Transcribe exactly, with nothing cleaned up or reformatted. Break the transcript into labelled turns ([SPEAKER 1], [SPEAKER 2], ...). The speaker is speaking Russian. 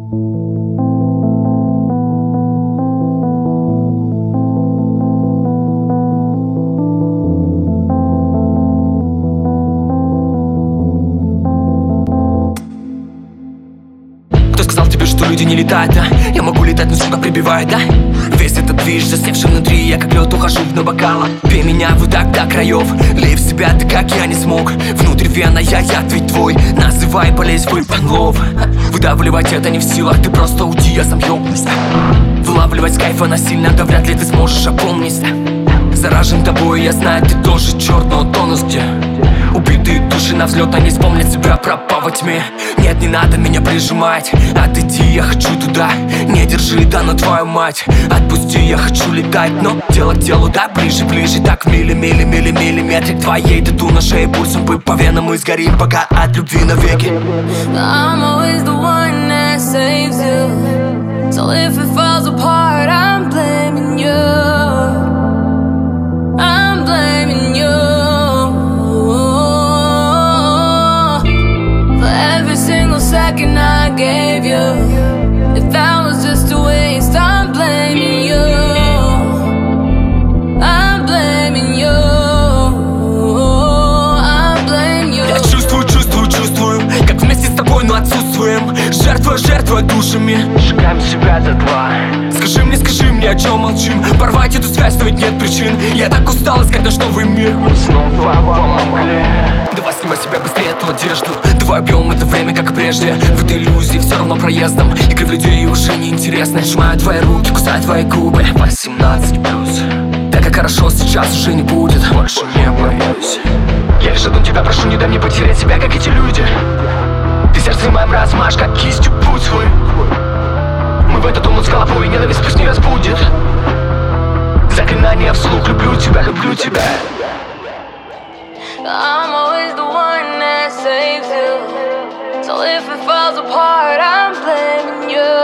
[SPEAKER 1] Люди не летают, да? Я могу летать, но сука прибивает, да? Весь этот движ, засневший внутри, я как лед ухожу в дно бокала. Пей меня вот так до краев, лей в себя ты, как я не смог. Внутри вена я, я ведь твой. Называй, полезь в лов. Выдавливать это не в силах, ты просто уйди, я сам ёбнусь. Вылавливать с кайфа насильно, да вряд ли ты сможешь опомниться. Заражен тобой, я знаю, ты тоже черт, но тонус где? Убитые души на взлет, они вспомнят себя, пропав во тьме. Нет, не надо меня прижимать, отойди, я хочу туда. Не держи, да ну твою мать, отпусти, я хочу летать. Но тело к телу, да, ближе, ближе. Так в мили, мили, мили, миллиметрик твоей тату на шее пульсом бы по венам мы сгорим, пока от любви навеки.
[SPEAKER 2] I'm always the one that saves you. So if it falls apart, I'm blaming you. I'm blaming you for every single second I gave you. If that was just a waste, I'm blaming you. I'm blaming you. I blame you.
[SPEAKER 1] Я чувствую, чувствую, чувствую, как вместе с тобой, но отсутствуем. Жертва, жертва душами, сжигаем себя до дна. Скажи мне, скажи мне, о чем молчим. Порвать эту связь, но ведь нет причин. Я так устал искать наш новый мир. Мы снова помогли. Давай снимай себя быстрее эту одежду. Давай объем это время, как и прежде. В этой иллюзии все равно проездом. Игры в людей уже не интересны. Сжимаю твои руки, кусаю твои губы. Восемнадцать плюс. Так как хорошо сейчас уже не будет. Больше не боюсь. Я лишь одну тебя прошу, не дай мне потерять себя, как эти люди. Ты сердце моим размажь, как кистью путь свой. Мы в этот омут с головой, ненависть пусть не разбудит. Заклинание вслух, люблю тебя, люблю тебя.
[SPEAKER 2] I'm always the one that saves you. So if it falls apart, I'm blaming you.